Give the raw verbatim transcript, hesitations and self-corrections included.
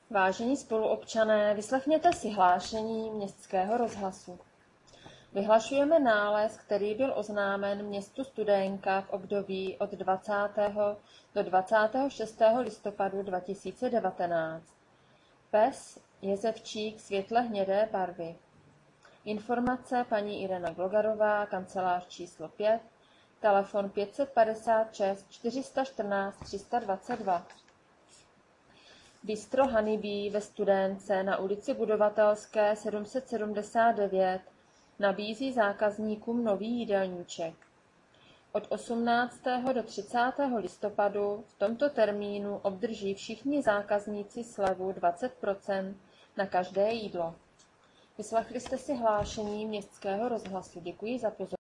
Vážení spoluobčané, vyslechněte si hlášení Městského rozhlasu. Vyhlašujeme nález, který byl oznámen městu Studénka v období od dvacátého do dvacátého šestého listopadu dva tisíce devatenáct. Pes jezevčík světle hnědé barvy. Informace paní Irena Glogarová, kancelář číslo pět, telefon pět set padesát šest čtyři sta čtrnáct tři sta dvacet dva. Bistro Honeybee ve Studénce na ulici Budovatelské sedm set sedmdesát devět nabízí zákazníkům nový jídelníček. Od osmnáctého do třicátého listopadu v tomto termínu obdrží všichni zákazníci slevu dvacet procent na každé jídlo. Vyslechli jste si hlášení Městského rozhlasu. Děkuji za pozornost.